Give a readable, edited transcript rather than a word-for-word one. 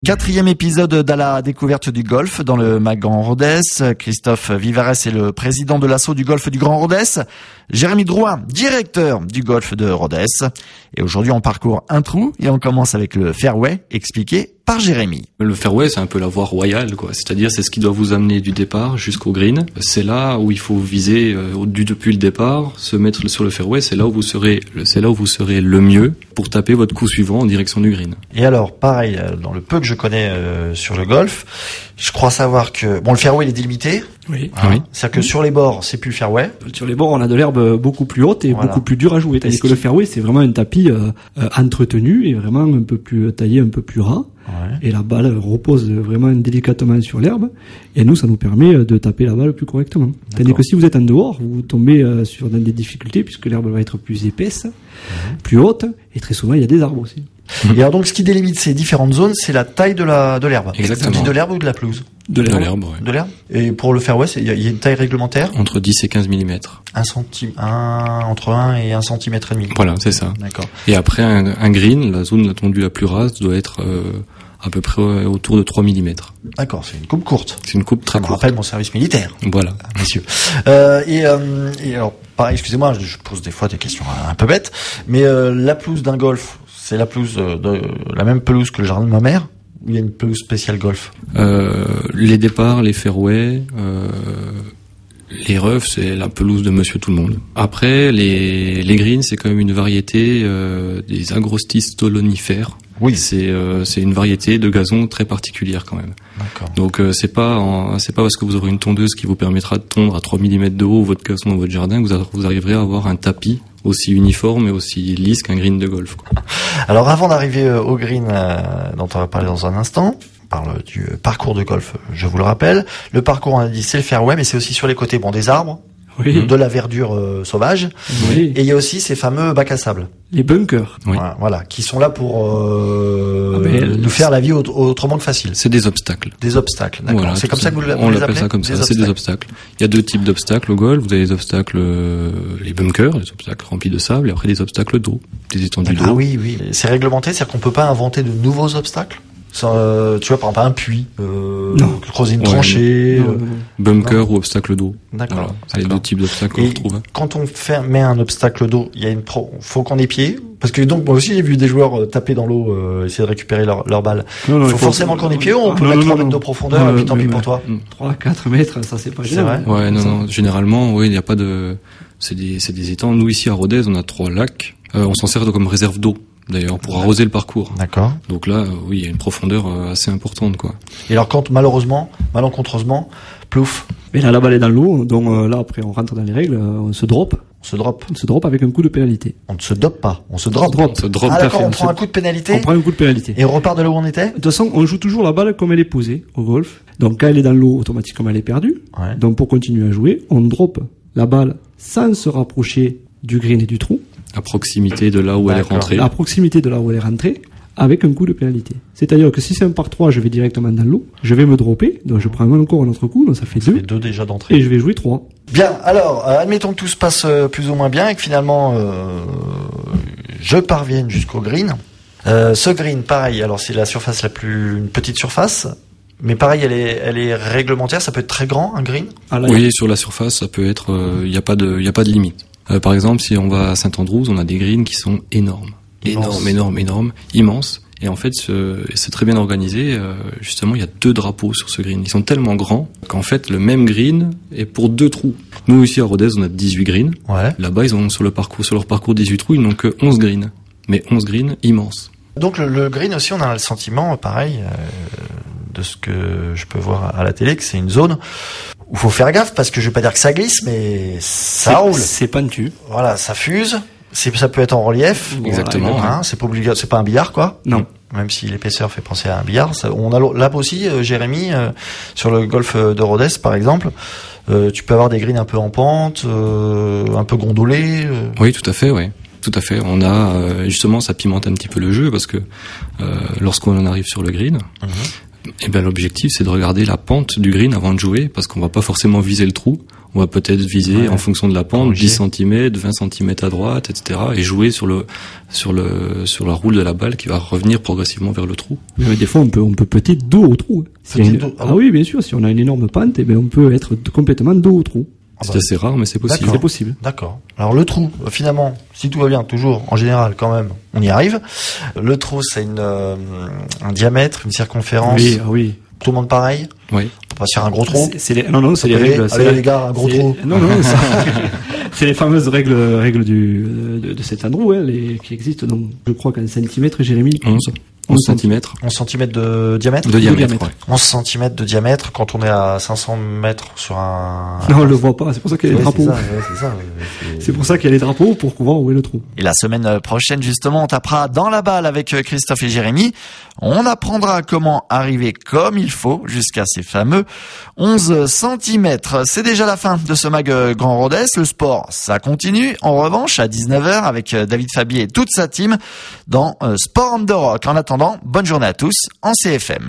Quatrième épisode d'À la découverte du golf dans le MAC Grand Rodez. Christophe Vivarès est le président de l'asso du golf du Grand Rodez. Jérémy Drouin, directeur du golf de Rodez. Et aujourd'hui, on parcourt un trou et on commence avec le fairway expliqué par Jérémy. Le fairway, c'est un peu la voie royale, quoi. C'est-à-dire, c'est ce qui doit vous amener du départ jusqu'au green. C'est là où il faut viser depuis le départ, se mettre sur le fairway. C'est là où vous serez le mieux pour taper votre coup suivant en direction du green. Et alors, pareil, dans le peu que je connais sur le golf, je crois savoir que le fairway il est délimité. Oui. Oui. C'est-à-dire que sur les bords, c'est plus le fairway. Sur les bords, on a de l'herbe beaucoup plus haute et beaucoup plus dure à jouer. Tandis que le fairway, c'est vraiment un tapis entretenu et vraiment un peu plus taillé, un peu plus ras. Ouais. Et la balle repose vraiment délicatement sur l'herbe. Et nous, ça nous permet de taper la balle plus correctement. Tandis que si vous êtes en dehors, vous tombez dans des difficultés puisque l'herbe va être plus épaisse, plus haute. Et très souvent, il y a des arbres aussi. Et alors donc, ce qui délimite ces différentes zones, c'est la taille de l'herbe. Exactement. Tu dis de l'herbe ou de la pelouse? De l'herbe, ouais. De l'herbe. Et pour le fairway, il y a une taille réglementaire? Entre 10 et 15 mm. Entre 1 et 1 cm et demi. Voilà, c'est ça. D'accord. Et après, un green, la zone latendue la plus rase doit être à peu près autour de 3 mm. D'accord, c'est une coupe courte. C'est une coupe très courte. Ça me rappelle mon service militaire. Voilà. Messieurs. Et alors, pareil, excusez-moi, je pose des fois des questions un peu bêtes, mais la pelouse d'un golf, c'est la pelouse la même pelouse que le jardin de ma mère, ou il y a une pelouse spéciale golf? Les départs, les fairways, les roughs, c'est la pelouse de Monsieur Tout-le-Monde. Après, les greens, c'est quand même une variété des agrostis stolonifères. Oui, c'est une variété de gazon très particulière quand même. D'accord. Donc c'est pas parce que vous aurez une tondeuse qui vous permettra de tondre à 3 mm de haut votre gazon dans votre jardin que vous arriverez à avoir un tapis aussi uniforme et aussi lisse qu'un green de golf, quoi. Alors avant d'arriver au green dont on va parler dans un instant, on parle du parcours de golf, je vous le rappelle. Le parcours, on a dit, c'est le fairway, mais c'est aussi sur les côtés des arbres. Oui. De la verdure sauvage. Oui. Et il y a aussi ces fameux bacs à sable. Les bunkers. Oui. Voilà, qui sont là pour nous faire la vie autrement que facile. C'est des obstacles. Des obstacles, d'accord. Voilà, c'est comme ça que vous on l'appelle ça comme ça, c'est des obstacles. Il y a deux types d'obstacles au golf. Vous avez les obstacles, les bunkers, les obstacles remplis de sable, et après des obstacles d'eau, des étendues d'eau. Ah oui. C'est réglementé, c'est-à-dire qu'on peut pas inventer de nouveaux obstacles. Tu vois, par exemple, un puits, creuser une tranchée, bunker ou obstacle d'eau. D'accord. Voilà. C'est les deux types d'obstacles qu'on retrouve. Quand on met un obstacle d'eau, il y a faut qu'on ait pied. Parce que donc, moi aussi, j'ai vu des joueurs taper dans l'eau, essayer de récupérer leur balle. Il faut forcément qu'on ait pied, ou on peut mettre 3 mètres de profondeur, et puis tant pis pour toi. 3-4 mètres, ça c'est pas gênant. Ouais, non, généralement, oui, il n'y a pas de, c'est des étangs. Nous, ici, à Rodez, on a 3 lacs. On s'en sert comme réserve d'eau. D'ailleurs, pour arroser le parcours. D'accord. Donc là, oui, il y a une profondeur assez importante, quoi. Et alors, quand malencontreusement, plouf. Mais là, la balle est dans l'eau, donc là, après, on rentre dans les règles, on se drop. On se drop avec un coup de pénalité. On ne se dope pas, on se drop. Ah d'accord, on prend un coup de pénalité. On prend un coup de pénalité. Et on repart de là où on était? De toute façon, on joue toujours la balle comme elle est posée au golf. Donc quand elle est dans l'eau, automatiquement elle est perdue. Ouais. Donc pour continuer à jouer, on drop la balle sans se rapprocher du green et du trou. À proximité de là où elle est rentrée. À proximité de là où elle est rentrée, avec un coup de pénalité. C'est-à-dire que si c'est un par 3, je vais directement dans l'eau, je vais me dropper, donc je prends encore un autre coup, donc ça fait 2. Ça fait 2 déjà d'entrée. Et je vais jouer 3. Bien, alors, admettons que tout se passe plus ou moins bien et que finalement, je parvienne jusqu'au green. Ce green, pareil, alors c'est la surface une petite surface. Mais pareil, elle est réglementaire, ça peut être très grand, un green? Oui, sur la surface, ça peut être, y a pas de limite. Par exemple, si on va à Saint-Andrews, on a des greens qui sont énormes, immenses. Et en fait, c'est très bien organisé. Justement, il y a 2 drapeaux sur ce green. Ils sont tellement grands qu'en fait, le même green est pour 2 trous. Nous, ici à Rodez, on a 18 greens. Ouais. Là-bas, ils ont sur leur parcours 18 trous, ils n'ont que 11 greens. Mais 11 greens immenses. Donc le green aussi, on a le sentiment, pareil, de ce que je peux voir à la télé, que c'est une zone où faut faire gaffe, parce que je vais pas dire que ça glisse, mais ça roule. C'est pentu. Voilà, ça fuse. Ça peut être en relief. Exactement. Voilà, hein, c'est pas obligatoire, c'est pas un billard, quoi. Non. Même si l'épaisseur fait penser à un billard. On a là aussi, Jérémy, sur le golf de Rodez, par exemple, tu peux avoir des greens un peu en pente, un peu gondolés. Oui, tout à fait, oui. Tout à fait. On a, justement, ça pimente un petit peu le jeu, parce que, lorsqu'on arrive sur le green, eh ben, l'objectif, c'est de regarder la pente du green avant de jouer, parce qu'on va pas forcément viser le trou. On va peut-être viser en fonction de la pente 10 cm, 20 cm à droite, etc. et jouer sur la roule de la balle qui va revenir progressivement vers le trou. Mais des fois on peut peut-être dos au trou. Oui, bien sûr, si on a une énorme pente, on peut être complètement dos au trou. C'est assez rare, mais c'est possible. C'est possible. D'accord. Alors le trou, finalement, si tout va bien, toujours, en général, quand même, on y arrive. Le trou, c'est un diamètre, une circonférence. Oui. Tout le monde pareil. Oui. On va se faire un gros trou. C'est les règles. Allez les gars, un gros trou. Non, c'est les fameuses règles de cet endroit, qui existent donc, je crois qu'un centimètre, Jérémy. 11 cm. 11 cm de diamètre? De diamètre, ouais. 11 cm de diamètre quand on est à 500 mètres sur un... Non, on le voit pas, c'est pour ça qu'il y a les drapeaux. C'est pour ça qu'il y a les drapeaux, pour voir où est le trou. Et la semaine prochaine, justement, on tapera dans la balle avec Christophe et Jérémy. On apprendra comment arriver comme il faut jusqu'à ces fameux 11 cm. C'est déjà la fin de ce mag Grand Rodez. Le sport, ça continue. En revanche, à 19h avec David Fabier et toute sa team dans Sport on the Rock. En attendant, bonne journée à tous en CFM.